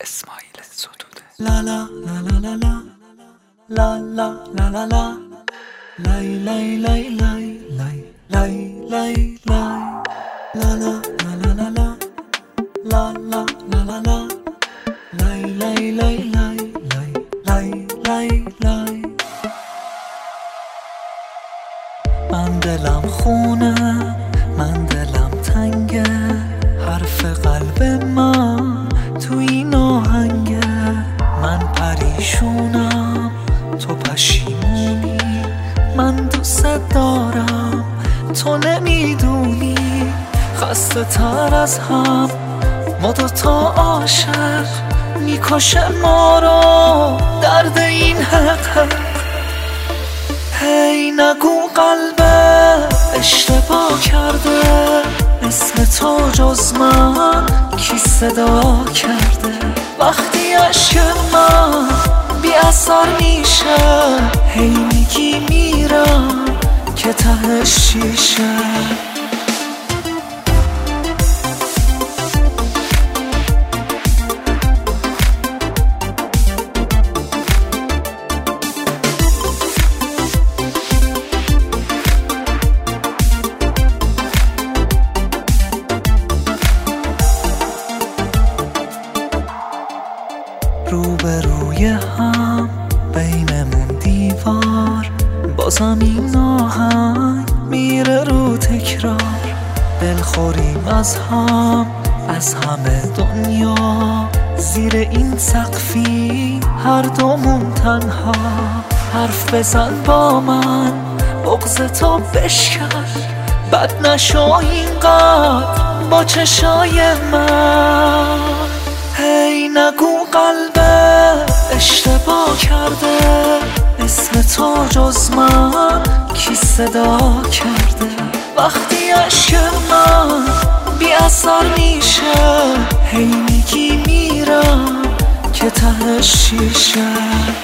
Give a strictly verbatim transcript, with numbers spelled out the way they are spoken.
اسماعیل ستوده. لا لا لا لا لا لا لا لا لا لا لای لای لای لای لای لای لای لای لا لا لا لا لا لا لا لا لا لا لای لای لای لای لای لای لای. من دلم خونه، من دلم تنگه، حرف قلب من تو این آهنگه. من پریشونم تو پشیمونی، من دوست دارم تو نمیدونی. خسته تر از هم ما دوتا عاشق، میکشه ما رو درد این حق. هی نگو قلبه اشتباه کرده، اسم تو جز من کی صدا کرده؟ وقتی عشق من بی اثر میشه، هی میگی میرم که تهش شیشه. روبروی هم بینمون دیوار، بازم این آهنگ میره رو تکرار. دلخوریم از هم، از همه دنیا، زیر این سقفی هر دومون تنها. حرف بزن با من، بغض تو بشکن، بد نشو اینقدر با چشای من. هی نگو قلبه اشتباه کرده، اسم تو جز من کی صدا کرده؟ وقتی عشق من بی اثر میشه، هی میگی میرم که تهش شیشه.